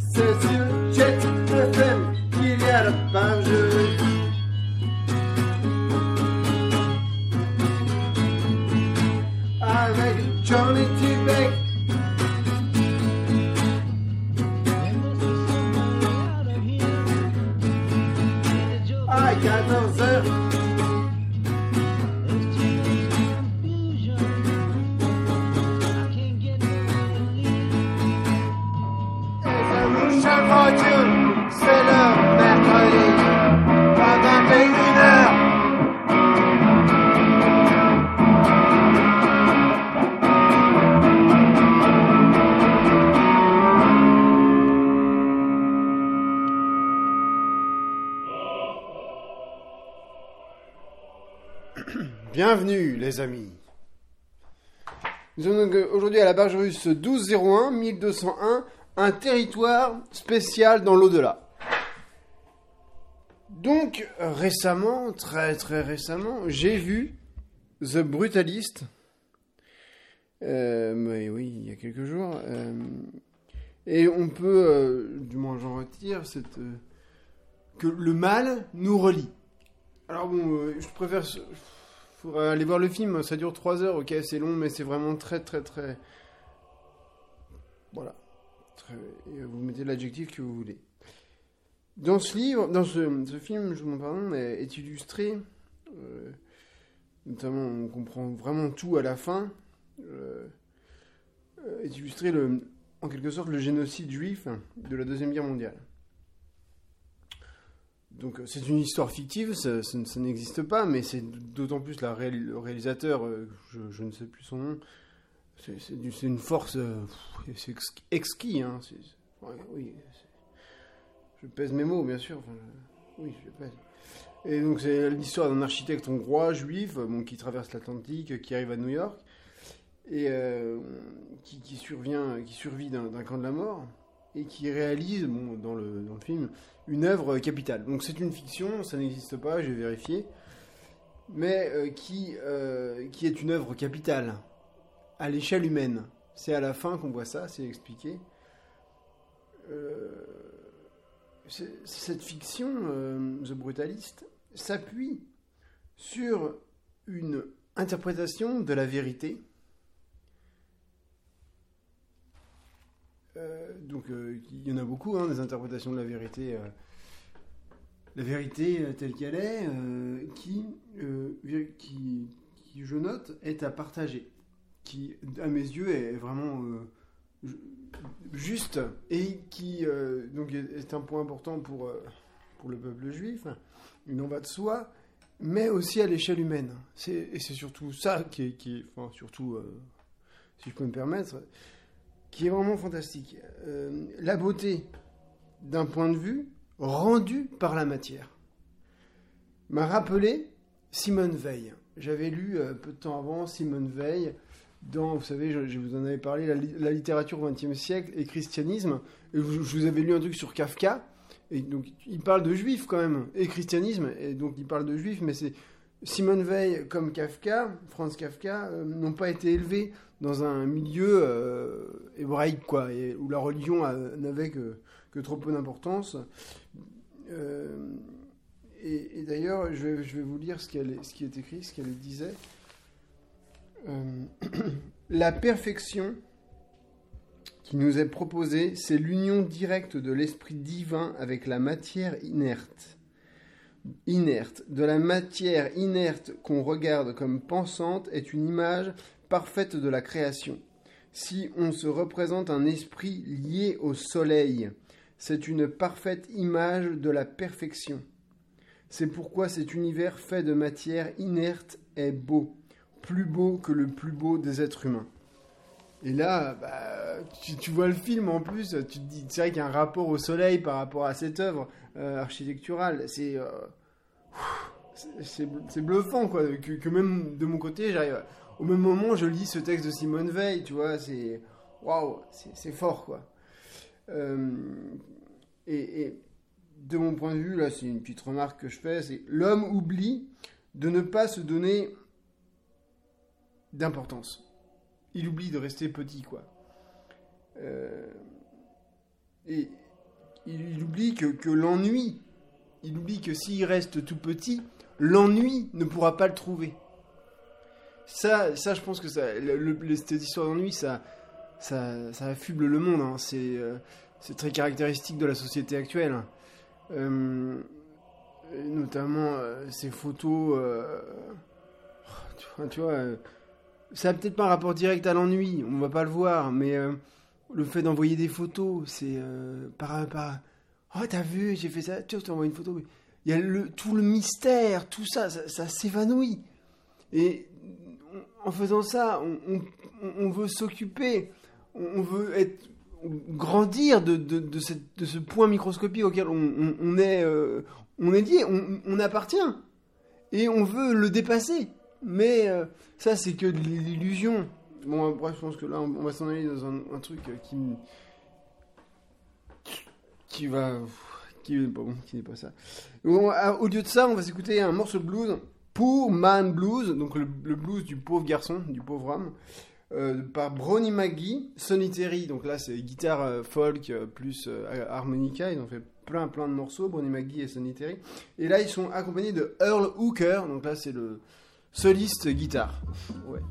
C'est sur Jet FM qu'il y a la bargerie. Avec Johnny T-Beck. À 14h. C'est le mercredi, à 21h. Bienvenue les amis. Nous sommes donc aujourd'hui à la barge russe 1201 1201, un territoire spécial dans l'au-delà. Donc récemment, très récemment, j'ai vu The Brutalist. Mais oui, il y a quelques jours. Et on peut, du moins j'en retire, que le mal nous relie. Alors bon, je préfère... Faudrait aller voir le film, ça dure 3 heures, ok, c'est long, mais c'est vraiment très... Voilà. Et vous mettez l'adjectif que vous voulez. Dans ce livre, dans ce film, je vous en parle, est illustré, notamment on comprend vraiment tout à la fin, est illustré en quelque sorte le génocide juif de la Deuxième Guerre mondiale. Donc c'est une histoire fictive, ça n'existe pas, mais c'est d'autant plus le réalisateur, je ne sais plus son nom, c'est une force, c'est exquis, hein, oui, je pèse mes mots bien sûr, oui je les pèse. Et donc c'est l'histoire d'un architecte hongrois, juif, qui traverse l'Atlantique, qui arrive à New York, et qui survit d'un camp de la mort, et qui réalise, dans le film, une œuvre capitale. Donc c'est une fiction, ça n'existe pas, j'ai vérifié, mais qui est une œuvre capitale, à l'échelle humaine. C'est à la fin qu'on voit ça, c'est expliqué. Cette fiction, The Brutalist, s'appuie sur une interprétation de la vérité. Donc il y en a beaucoup, des interprétations de la vérité. La vérité telle qu'elle est, qui, je note, est à partager. Qui, à mes yeux, est vraiment juste et qui donc est un point important pour le peuple juif. Il en va de soi, mais aussi à l'échelle humaine. Et c'est surtout ça surtout, si je peux me permettre, qui est vraiment fantastique. La beauté d'un point de vue rendu par la matière m'a rappelé Simone Veil. J'avais lu peu de temps avant Simone Veil dans, vous savez, je vous en avais parlé, la littérature au XXe siècle et christianisme. Et je vous avais lu un truc sur Kafka. Et donc il parle de juifs quand même et christianisme. Et donc il parle de juifs, mais c'est Simone Veil comme Kafka, Franz Kafka, n'ont pas été élevés dans un milieu hébraïque, quoi, où la religion n'avait que trop peu d'importance. Et d'ailleurs, je vais vous lire ce qui est écrit, ce qu'elle disait. La perfection qui nous est proposée, c'est l'union directe de l'esprit divin avec la matière inerte. De la matière inerte qu'on regarde comme pensante est une image parfaite de la création. Si on se représente un esprit lié au soleil, c'est une parfaite image de la perfection. C'est pourquoi cet univers fait de matière inerte est beau, plus beau que le plus beau des êtres humains. Et là, tu vois le film en plus, tu te dis, c'est vrai qu'il y a un rapport au soleil par rapport à cette œuvre architecturale. C'est bluffant, quoi, que même de mon côté, j'arrive... Au même moment, je lis ce texte de Simone Veil, tu vois, c'est... Waouh, c'est fort, quoi. Et de mon point de vue, là, c'est une petite remarque que je fais, c'est l'homme oublie de ne pas se donner d'importance. Il oublie de rester petit, quoi. Et il oublie que l'ennui, il oublie que s'il reste tout petit, l'ennui ne pourra pas le trouver. Ça je pense que cette histoire d'ennui, ça affuble le monde. Hein. C'est très caractéristique de la société actuelle. Notamment ces photos. Tu vois, ça n'a peut-être pas un rapport direct à l'ennui, on va pas le voir, mais le fait d'envoyer des photos, c'est par. Oh, t'as vu, j'ai fait ça, tu t'envoies une photo. Il y a tout le mystère, tout ça s'évanouit. Et en faisant ça, on veut s'occuper, on veut grandir de ce point microscopique auquel on est lié, on appartient. Et on veut le dépasser. Mais ça, c'est que de l'illusion. Bon, bref, je pense que là, on va s'en aller dans un truc qui n'est pas bon, qui n'est pas ça. Bon, au lieu de ça, on va s'écouter un morceau de blues, Poor Man Blues, donc le blues du pauvre garçon, du pauvre homme, par Brownie McGhee, Sonny Terry, donc là c'est guitare folk plus harmonica, ils ont fait plein de morceaux, Brownie McGhee et Sonny Terry, et là ils sont accompagnés de Earl Hooker, donc là c'est le soliste guitare. Ouais.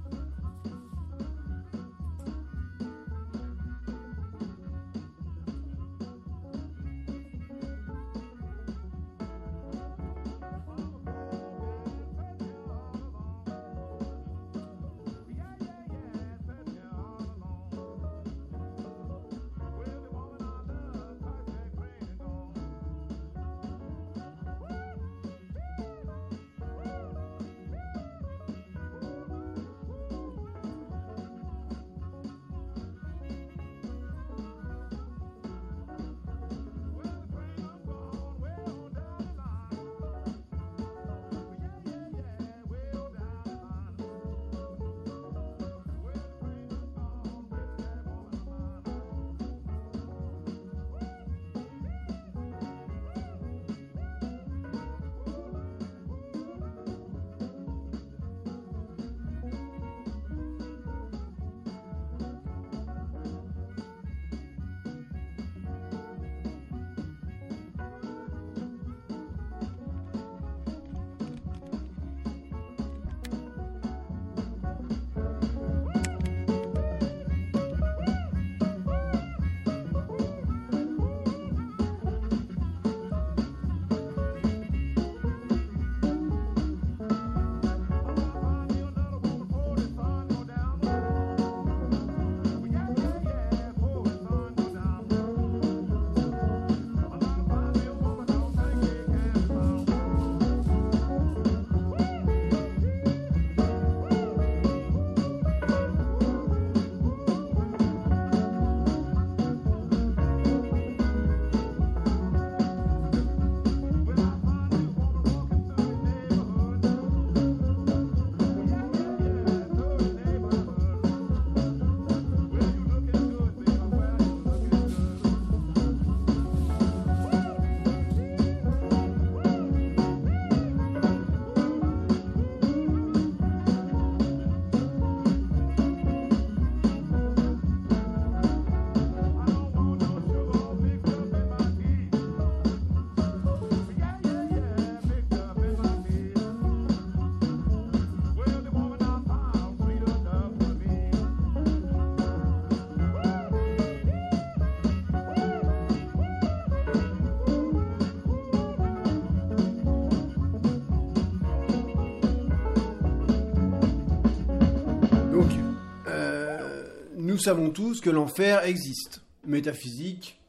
Nous savons tous que l'enfer existe. Métaphysique,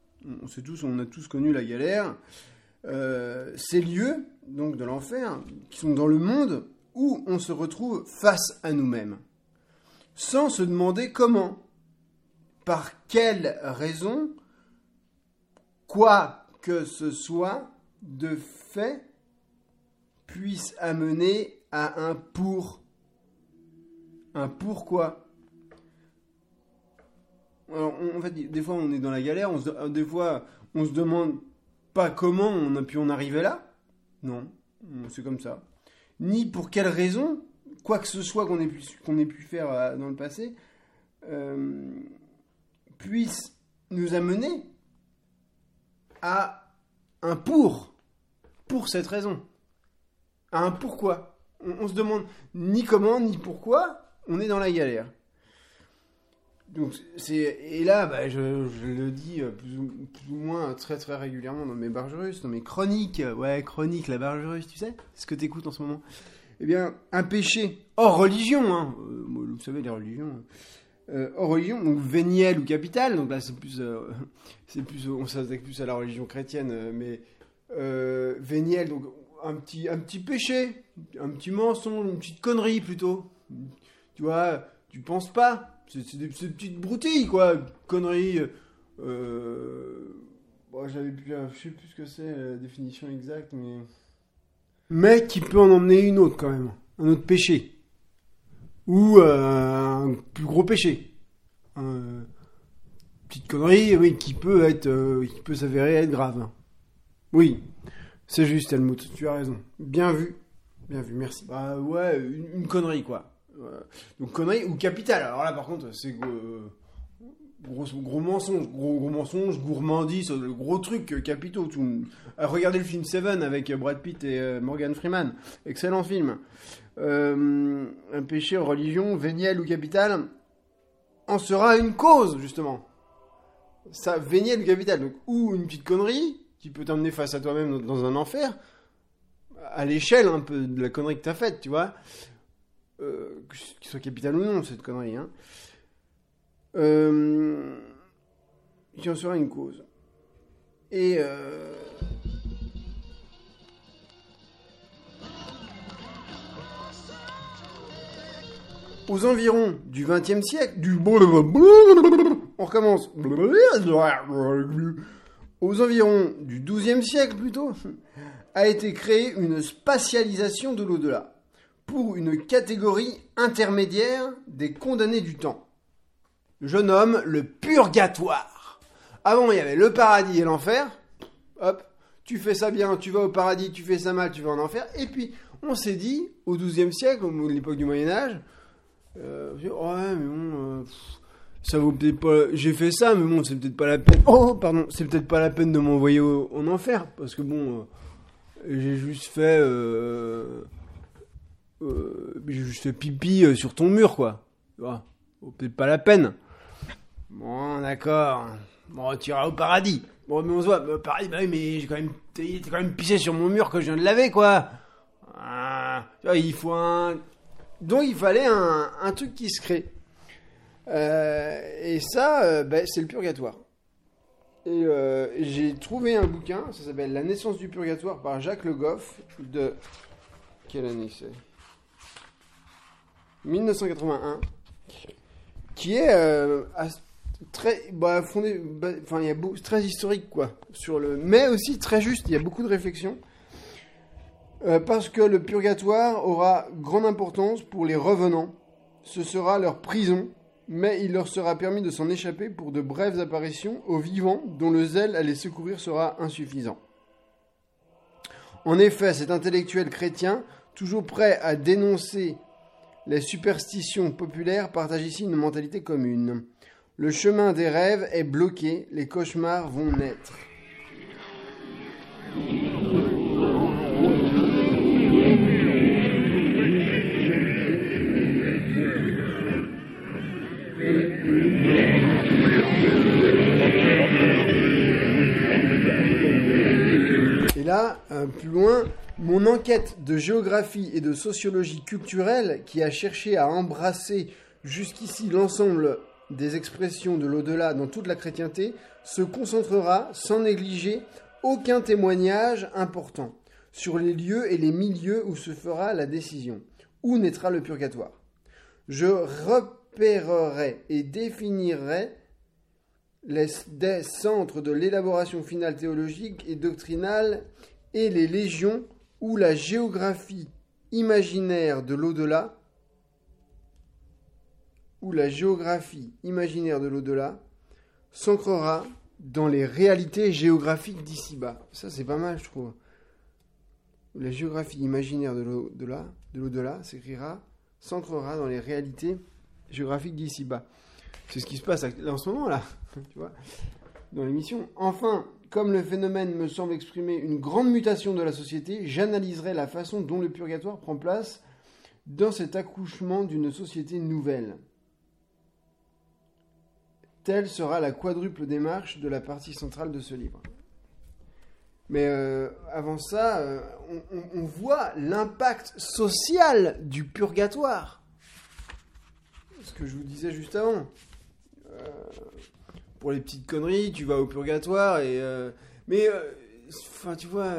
on a tous connu la galère. Ces lieux, donc de l'enfer, qui sont dans le monde où on se retrouve face à nous-mêmes, sans se demander comment, par quelle raison, quoi que ce soit de fait puisse amener à un pourquoi. Alors, en fait, des fois, on est dans la galère, des fois, on se demande pas comment on a pu en arriver là. Non, c'est comme ça. Ni pour quelle raison, quoi que ce soit qu'on ait pu faire dans le passé, puisse nous amener a un pour cette raison. A un pourquoi. On se demande ni comment, ni pourquoi, on est dans la galère. Donc, et là, je le dis plus ou moins très très régulièrement dans mes barges russes, dans mes chroniques. Ouais, chronique, la barge russe, tu sais, c'est ce que t'écoutes en ce moment. Eh bien, un péché hors religion, hein. Vous savez, les religions, hors religion, donc véniel ou capital, donc là c'est plus, on s'attaque plus à la religion chrétienne, mais véniel, donc un petit péché, un petit mensonge, une petite connerie plutôt. Tu vois, tu penses pas. C'est des petites broutilles, quoi. Conneries. J'avais plus, je sais plus ce que c'est, la définition exacte, mais qui peut en emmener une autre, quand même. Un autre péché. Ou un plus gros péché. Petite connerie, oui, qui peut s'avérer être grave. Oui, c'est juste, Helmut, tu as raison. Bien vu, merci. Bah ouais, une connerie, quoi. Donc connerie ou capital. Alors là par contre c'est gros mensonge, gourmandise, le gros truc capitaux. Regardez le film Seven avec Brad Pitt et Morgan Freeman, excellent film. Un péché en religion, véniel ou capital, en sera une cause justement. Ça, véniel ou capital, donc ou une petite connerie qui peut t'emmener face à toi-même dans un enfer, à l'échelle un peu de la connerie que t'as faite, tu vois. Qu'il soit capital ou non, cette connerie, hein. Qui en sera une cause. Et aux environs du XXe siècle, on recommence. Aux environs du XIIe siècle plutôt, a été créée une spatialisation de l'au-delà pour une catégorie intermédiaire des condamnés du temps. Je nomme le purgatoire. Avant, il y avait le paradis et l'enfer. Hop, tu fais ça bien, tu vas au paradis, tu fais ça mal, tu vas en enfer. Et puis, on s'est dit, au XIIe siècle, à l'époque du Moyen-Âge, ouais, mais bon, ça vaut peut-être pas... J'ai fait ça, mais bon, c'est peut-être pas la peine... Oh, pardon, c'est peut-être pas la peine de m'envoyer en enfer, parce que bon, j'ai juste fait... j'ai juste pipi sur ton mur, quoi. Tu vois, peut-être pas la peine. Bon, d'accord. Bon, tu iras au paradis. Bon, mais on se voit. Paradis, bah oui, mais t'es quand même pissé sur mon mur que je viens de laver, quoi. Tu vois, il faut donc il fallait un truc qui se crée. Et ça, c'est le purgatoire. Et j'ai trouvé un bouquin, ça s'appelle La naissance du purgatoire par Jacques Le Goff, de... Quelle année c'est ? 1981, qui est très fondé, il y a très historique quoi mais aussi très juste. Il y a beaucoup de réflexions parce que le purgatoire aura grande importance pour les revenants. Ce sera leur prison, mais il leur sera permis de s'en échapper pour de brèves apparitions aux vivants dont le zèle à les secourir sera insuffisant. En effet, cet intellectuel chrétien, toujours prêt à dénoncer les superstitions populaires, partage ici une mentalité commune. Le chemin des rêves est bloqué, les cauchemars vont naître. Et là, plus loin, mon enquête de géographie et de sociologie culturelle, qui a cherché à embrasser jusqu'ici l'ensemble des expressions de l'au-delà dans toute la chrétienté, se concentrera sans négliger aucun témoignage important sur les lieux et les milieux où se fera la décision, où naîtra le purgatoire. Je repérerai et définirai des centres de l'élaboration finale théologique et doctrinale et les légions où la géographie imaginaire de l'au-delà s'ancrera dans les réalités géographiques d'ici-bas. Ça, c'est pas mal, je trouve. La géographie imaginaire de l'au-delà s'ancrera dans les réalités géographiques d'ici-bas. C'est ce qui se passe là, en ce moment, là, tu vois, dans l'émission. Enfin, comme le phénomène me semble exprimer une grande mutation de la société, j'analyserai la façon dont le purgatoire prend place dans cet accouchement d'une société nouvelle. Telle sera la quadruple démarche de la partie centrale de ce livre. Mais avant ça, on voit l'impact social du purgatoire. Ce que je vous disais juste avant. Pour les petites conneries, tu vas au purgatoire et... tu vois...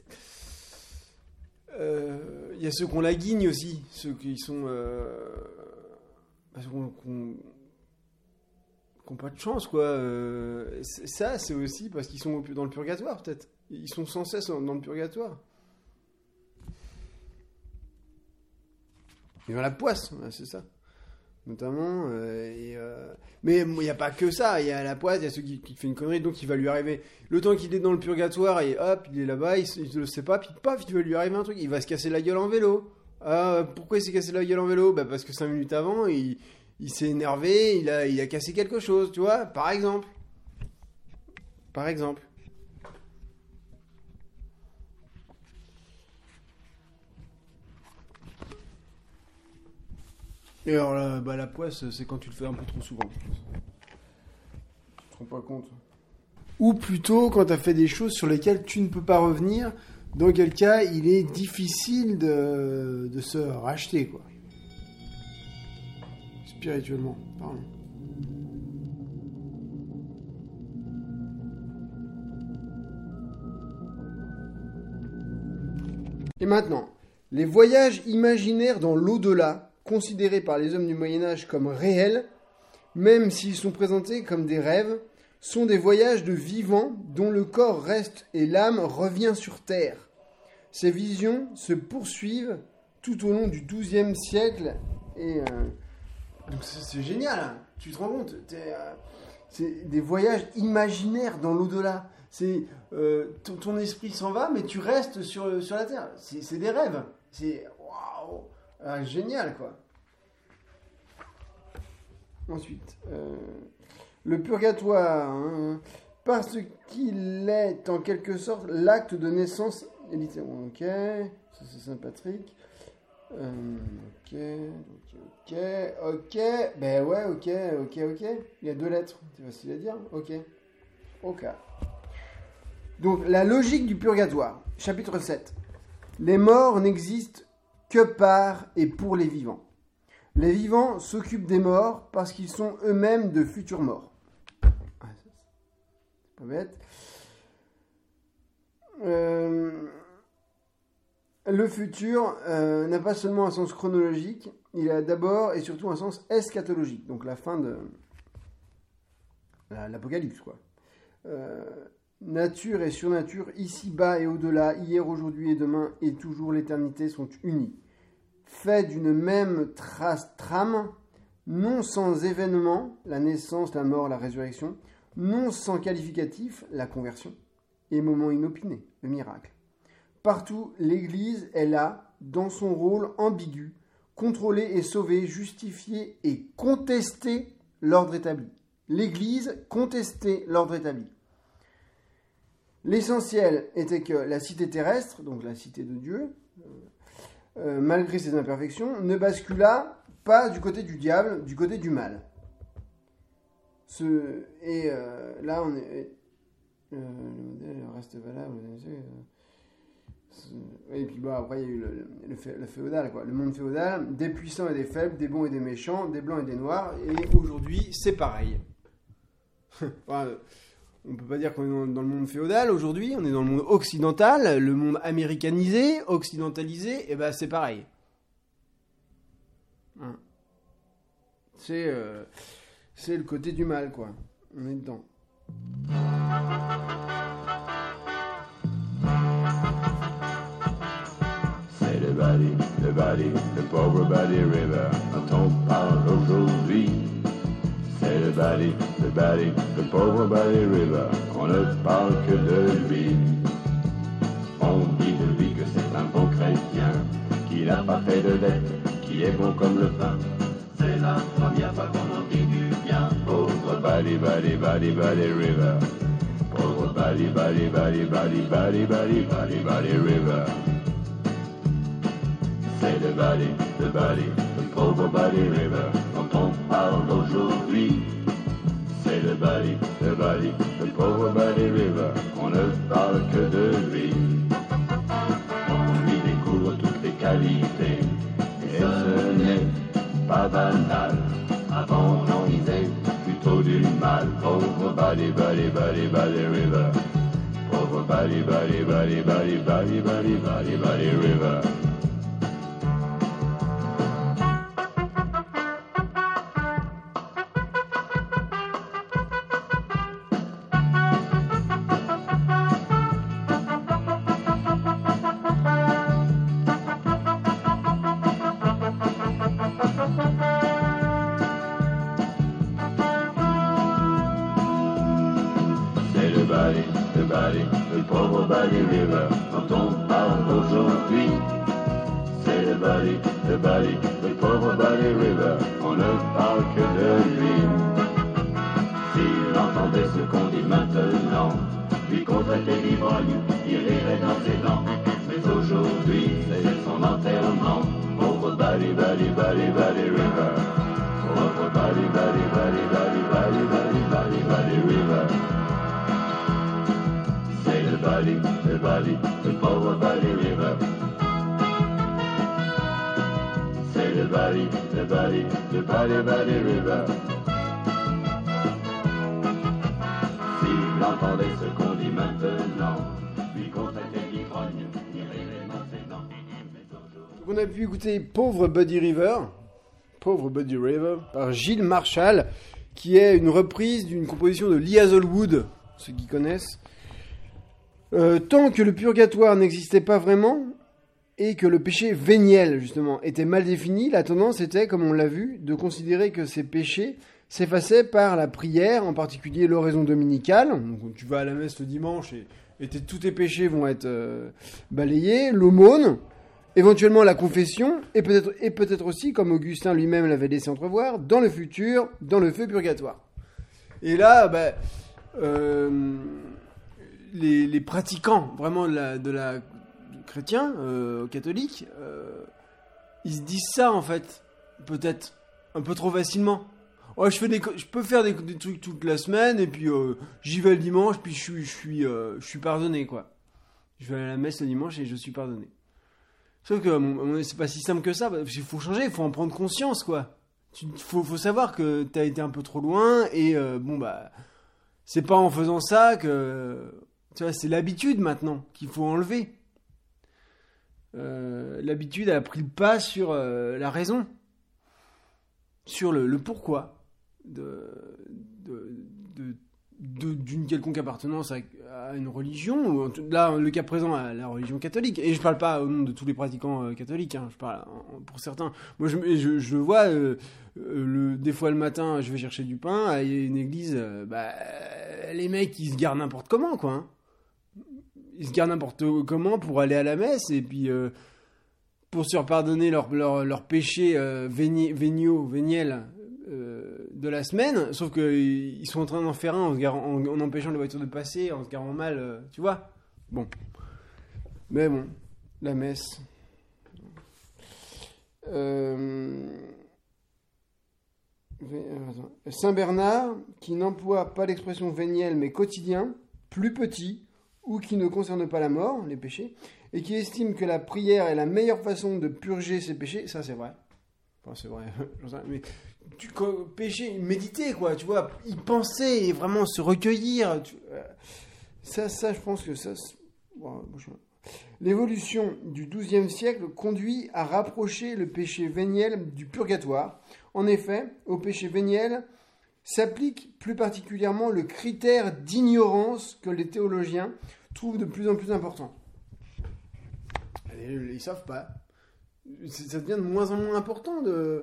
Il y a ceux qui ont la guigne aussi. Ceux qui sont... qui n'ont pas de chance, quoi. Ça, c'est aussi parce qu'ils sont dans le purgatoire, peut-être. Ils sont sans cesse dans le purgatoire. Ils ont la poisse, c'est ça. Notamment. Mais il n'y a pas que ça. Il y a la poisse, il y a ceux qui font une connerie, donc il va lui arriver. Le temps qu'il est dans le purgatoire, et hop, il est là-bas, il ne le sait pas, puis paf, il va lui arriver un truc. Il va se casser la gueule en vélo. Pourquoi il s'est cassé la gueule en vélo ? Parce que 5 minutes avant, il s'est énervé, il a cassé quelque chose, tu vois, par exemple. Et alors, la poisse, c'est quand tu le fais un peu trop souvent. Tu te rends pas compte. Ou plutôt, quand tu as fait des choses sur lesquelles tu ne peux pas revenir, dans quel cas il est difficile de se racheter, quoi. Spirituellement, pardon. Et maintenant, les voyages imaginaires dans l'au-delà, considérés par les hommes du Moyen-Âge comme réels, même s'ils sont présentés comme des rêves, sont des voyages de vivants dont le corps reste et l'âme revient sur terre. Ces visions se poursuivent tout au long du XIIe siècle et... Donc c'est génial, hein. Tu te rends compte, c'est des voyages imaginaires dans l'au-delà. C'est ton esprit s'en va, mais tu restes sur la terre. C'est des rêves. C'est waouh, génial, quoi. Ensuite, le purgatoire, hein, parce qu'il est en quelque sorte l'acte de naissance littéralement. Ok, ça c'est Saint-Patrick. Ok. Ben ouais, ok. Il y a 2 lettres, c'est facile à dire. Ok. Donc, la logique du purgatoire, chapitre 7. Les morts n'existent que par et pour les vivants. Les vivants s'occupent des morts parce qu'ils sont eux-mêmes de futurs morts. C'est pas bête. Le futur n'a pas seulement un sens chronologique, il a d'abord et surtout un sens eschatologique, donc la fin de l'apocalypse, quoi. Nature et surnature, ici-bas et au-delà, hier, aujourd'hui et demain, et toujours l'éternité sont unis. Faits d'une même trame, non sans événement, la naissance, la mort, la résurrection, non sans qualificatif, la conversion, et moment inopiné, le miracle. Partout, l'Église est là, dans son rôle ambigu, contrôler et sauver, justifier et contester l'ordre établi. L'Église contestait l'ordre établi. L'essentiel était que la cité terrestre, donc la cité de Dieu, malgré ses imperfections, ne bascula pas du côté du diable, du côté du mal. Là, on est... le modèle reste valable. Et puis après, il y a eu le féodal, quoi. Le monde féodal, des puissants et des faibles, des bons et des méchants, des blancs et des noirs. Et aujourd'hui, c'est pareil. Enfin, on ne peut pas dire qu'on est dans le monde féodal aujourd'hui, on est dans le monde occidental, le monde américanisé, occidentalisé, et ben c'est pareil. C'est le côté du mal, quoi. On est dedans. C'est le Bali, le pauvre Bali River, dont on parle aujourd'hui. C'est le Bali, le pauvre Bali River, on ne parle que de lui. On dit de lui que c'est un bon chrétien, qu'il n'a pas fait de dette, qu'il est bon comme le pain. C'est la première fois qu'on en dit du bien. Pauvre Bali River, pauvre Bali. body, body, body, body, body, body, body, body river. C'est le body, le pauvre body river dont on parle aujourd'hui. C'est le body, le pauvre body river, on ne parle que de lui. On lui découvre toutes les qualités, et ce n'est pas banal. Avant on en disait plutôt du mal. Pauvre body, body, body, body river. Pauvre body, body, body, body, body, body, body, body river. Le pauvre body river dont on parle aujourd'hui. C'est le body, le pauvre body river, on ne parle que de lui. S'il entendait ce qu'on dit maintenant, lui contracter l'ivrogne, il rirait dans ses dents. Mais aujourd'hui, c'est son enterrement. Pauvre body, body, body, body river. Pauvre body, body, body, body, body, body, body, body river. Le pauvre body river. C'est le body river. S'il entendait ce qu'on dit maintenant, lui contractait l'ivrogne, il rirait dans ses dents. Donc on a pu écouter Pauvre Buddy River par Gilles Marshall, qui est une reprise d'une composition de Lee Hazelwood, ceux qui connaissent. Tant que le purgatoire n'existait pas vraiment et que le péché véniel, justement, était mal défini, la tendance était, comme on l'a vu, de considérer que ces péchés s'effaçaient par la prière, en particulier l'oraison dominicale. Donc tu vas à la messe le dimanche et tous tes péchés vont être balayés, l'aumône, éventuellement la confession, et peut-être aussi, comme Augustin lui-même l'avait laissé entrevoir, dans le futur, dans le feu purgatoire. Et là, les pratiquants vraiment de la chrétiens, catholiques, ils se disent ça en fait, peut-être un peu trop facilement. Ouais, je peux faire des trucs toute la semaine et puis j'y vais le dimanche, puis je suis pardonné quoi. Je vais à la messe le dimanche et je suis pardonné. Sauf que c'est pas si simple que ça. Il faut changer, il faut en prendre conscience quoi. Faut savoir que t'as été un peu trop loin et c'est pas en faisant ça que tu vois, c'est l'habitude maintenant qu'il faut enlever. L'habitude a pris le pas sur la raison, sur le pourquoi d'une quelconque appartenance à une religion, ou là, le cas présent, à la religion catholique. Et je parle pas au nom de tous les pratiquants catholiques, hein, je parle pour certains. Moi, je vois, des fois le matin, je vais chercher du pain, il y a une église, les mecs, ils se garent n'importe comment, quoi. Hein. Ils se garent n'importe comment pour aller à la messe, et puis pour se pardonner leurs péchés véniels de la semaine, sauf qu'ils sont en train d'en faire un en empêchant les voitures de passer, en se garant mal, tu vois. Bon. Mais bon, la messe. Saint Bernard, qui n'emploie pas l'expression véniel, mais quotidien, plus petit, ou qui ne concerne pas la mort, les péchés, et qui estime que la prière est la meilleure façon de purger ses péchés, ça c'est vrai. Enfin, c'est vrai, mais pécher, méditer, quoi, tu vois, y penser et vraiment se recueillir. Ça, je pense que ça... L'évolution du XIIe siècle conduit à rapprocher le péché véniel du purgatoire. En effet, au péché véniel s'applique plus particulièrement le critère d'ignorance que les théologiens trouvent de plus en plus important. Ils savent pas. Ça devient de moins en moins important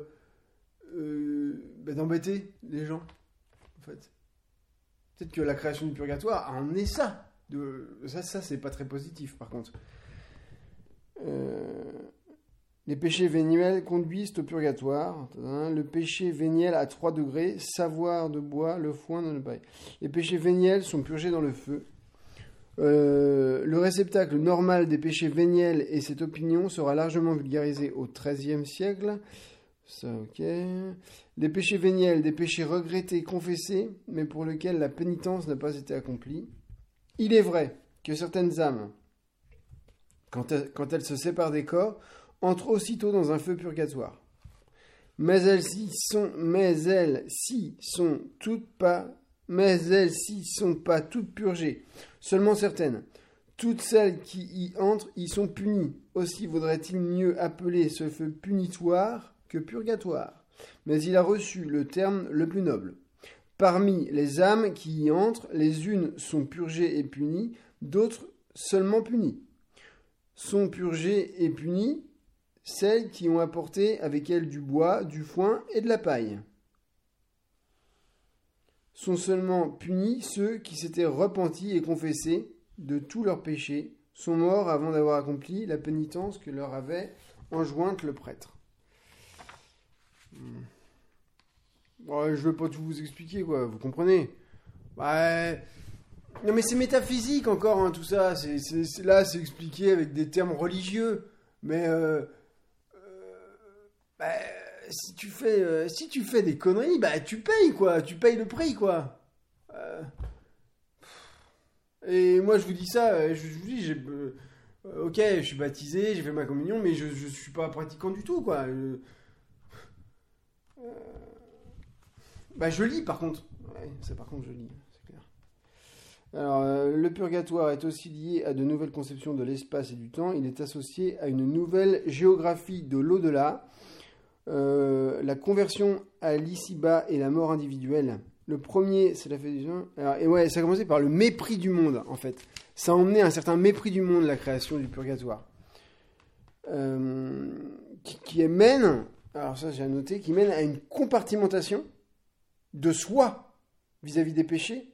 d'embêter les gens, en fait. Peut-être que la création du purgatoire a emmené ça. Ça, c'est pas très positif, par contre. Les péchés véniels conduisent au purgatoire. Le péché véniel à 3 degrés, savoir de bois, le foin de paille. Les péchés véniels sont purgés dans le feu. Le réceptacle normal des péchés véniels et cette opinion sera largement vulgarisée au XIIIe siècle. Ça, ok. Les péchés véniels, des péchés regrettés, confessés, mais pour lesquels la pénitence n'a pas été accomplie. Il est vrai que certaines âmes, quand elles se séparent des corps, entrent aussitôt dans un feu purgatoire. Mais elles-ci sont pas toutes purgées, seulement certaines. Toutes celles qui y entrent y sont punies. Aussi vaudrait-il mieux appeler ce feu punitoire que purgatoire. Mais il a reçu le terme le plus noble. Parmi les âmes qui y entrent, les unes sont purgées et punies, d'autres seulement punies. Sont purgées et punies celles qui ont apporté avec elles du bois, du foin et de la paille. Sont seulement punis ceux qui s'étaient repentis et confessés de tous leurs péchés, sont morts avant d'avoir accompli la pénitence que leur avait enjointe le prêtre. Bon, je ne veux pas tout vous expliquer, quoi, vous comprenez? Non mais c'est métaphysique encore, hein, tout ça. Là, c'est expliqué avec des termes religieux. Mais si tu fais des conneries, tu payes, quoi. Tu payes le prix, quoi. Et moi, je vous dis ça, je vous dis, ok, je suis baptisé, j'ai fait ma communion, mais je suis pas pratiquant du tout, quoi. Je lis, par contre. Ouais, par contre, je lis, c'est clair. Alors, le purgatoire est aussi lié à de nouvelles conceptions de l'espace et du temps. Il est associé à une nouvelle géographie de l'au-delà, la conversion à l'ici-bas et la mort individuelle. Le premier, c'est la fête du temps. Alors, ça a commencé par le mépris du monde, en fait. Ça a emmené un certain mépris du monde, la création du purgatoire. Qui mène, alors ça j'ai noté, qui mène à une compartimentation de soi vis-à-vis des péchés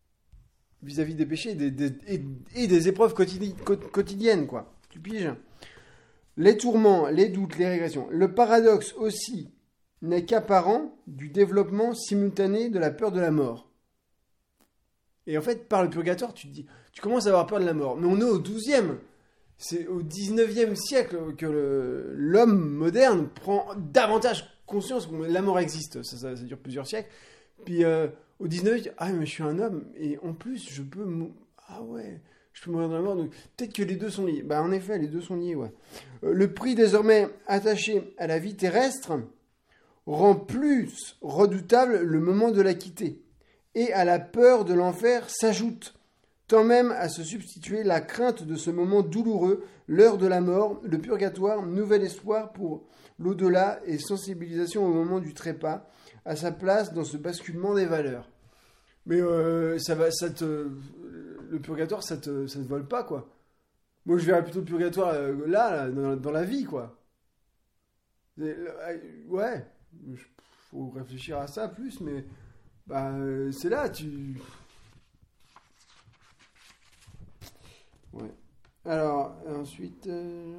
et des épreuves quotidiennes, quoi. Tu piges? Les tourments, les doutes, les régressions. Le paradoxe aussi n'est qu'apparent du développement simultané de la peur de la mort. Et en fait, par le purgatoire, tu commences à avoir peur de la mort. Mais on est au 12e. C'est au 19e siècle que l'homme moderne prend davantage conscience que la mort existe. Ça dure plusieurs siècles. Puis au 19e, mais je suis un homme. Et en plus, je peux mourir dans la mort. Donc peut-être que les deux sont liés. En effet, les deux sont liés, ouais. Le prix désormais attaché à la vie terrestre rend plus redoutable le moment de la quitter. Et à la peur de l'enfer s'ajoute, tant même à se substituer la crainte de ce moment douloureux, l'heure de la mort, le purgatoire, nouvel espoir pour l'au-delà et sensibilisation au moment du trépas, à sa place dans ce basculement des valeurs. Mais le purgatoire, ça te vole pas, quoi. Moi, je verrais plutôt le purgatoire là dans la vie, quoi. Ouais, faut réfléchir à ça plus, mais c'est là, Ouais. Alors, ensuite...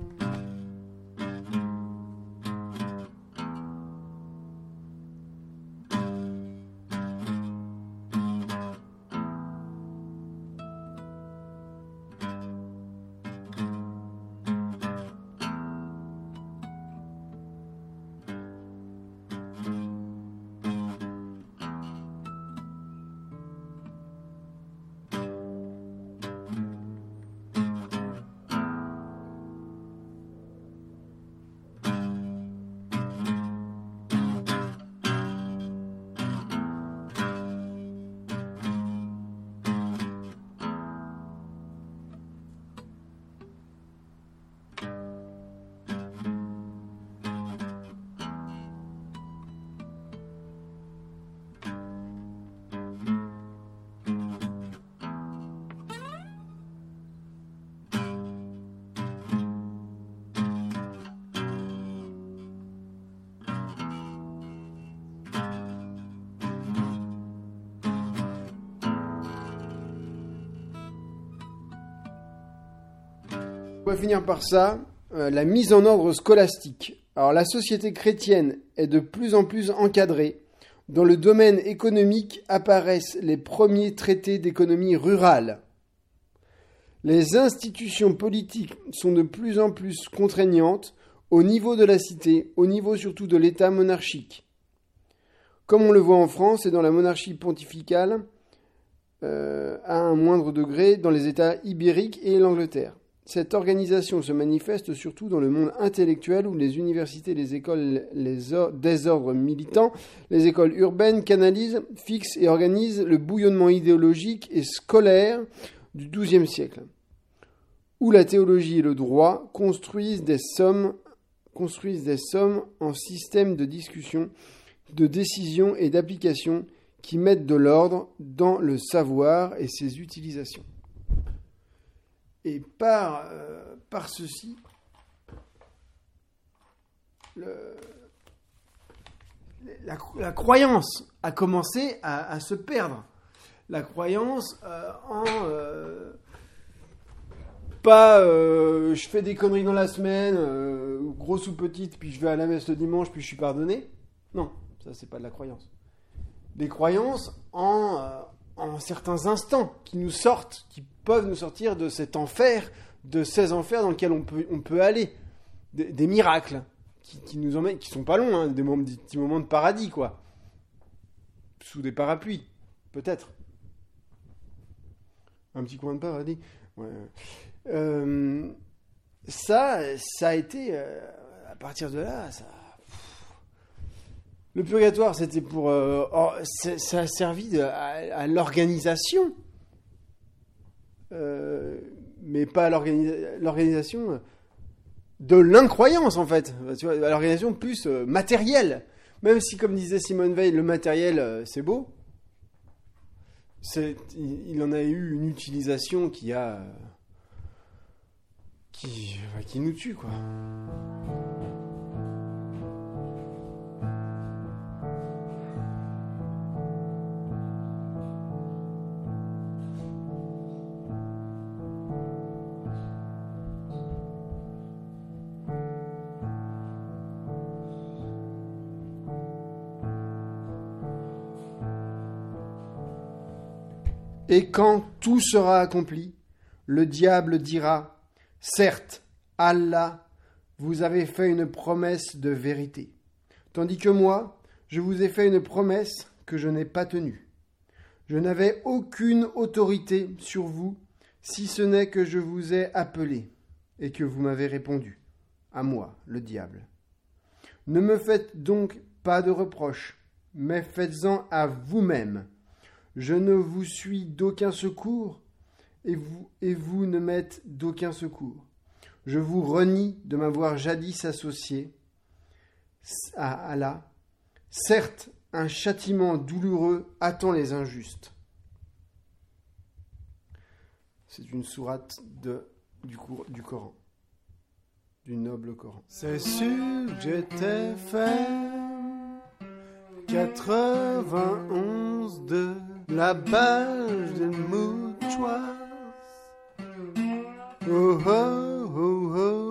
On va finir par ça, la mise en ordre scolastique. Alors la société chrétienne est de plus en plus encadrée. Dans le domaine économique apparaissent les premiers traités d'économie rurale. Les institutions politiques sont de plus en plus contraignantes au niveau de la cité, au niveau surtout de l'État monarchique. Comme on le voit en France et dans la monarchie pontificale, à un moindre degré dans les États ibériques et l'Angleterre. Cette organisation se manifeste surtout dans le monde intellectuel où les universités, les écoles des ordres militants, les écoles urbaines canalisent, fixent et organisent le bouillonnement idéologique et scolaire du XIIe siècle, où la théologie et le droit construisent des sommes en système de discussion, de décision et d'application qui mettent de l'ordre dans le savoir et ses utilisations. Et par ceci, la croyance a commencé à se perdre. La croyance je fais des conneries dans la semaine, grosse ou petite, puis je vais à la messe le dimanche, puis je suis pardonné. Non, ça c'est pas de la croyance. Des croyances en certains instants qui nous sortent, qui peuvent nous sortir de cet enfer, de ces enfers dans lesquels on peut aller. Des miracles qui nous emmènent, qui sont pas longs, hein, des petits moments de paradis, quoi. Sous des parapluies, peut-être. Un petit coin de paradis. Ouais. Ça a été, à partir de là, ça... Le purgatoire, c'était pour... ça a servi à l'organisation. Mais pas à l'organisation de l'incroyance, en fait. Tu vois, à l'organisation plus matérielle. Même si, comme disait Simone Veil, le matériel, c'est beau. Il en a eu une utilisation qui nous tue, quoi. Et quand tout sera accompli, le diable dira, « Certes, Allah, vous avez fait une promesse de vérité, tandis que moi, je vous ai fait une promesse que je n'ai pas tenue. Je n'avais aucune autorité sur vous, si ce n'est que je vous ai appelé, et que vous m'avez répondu, à moi, le diable. Ne me faites donc pas de reproches, mais faites-en à vous-même. Je ne vous suis d'aucun secours, et vous ne m'êtes d'aucun secours. Je vous renie de m'avoir jadis associé à Allah. Certes, un châtiment douloureux attend les injustes. » C'est une sourate du Coran, du noble Coran. C'est sûr que j'étais fait 91 de la page de mouchoir. Oh oh oh oh.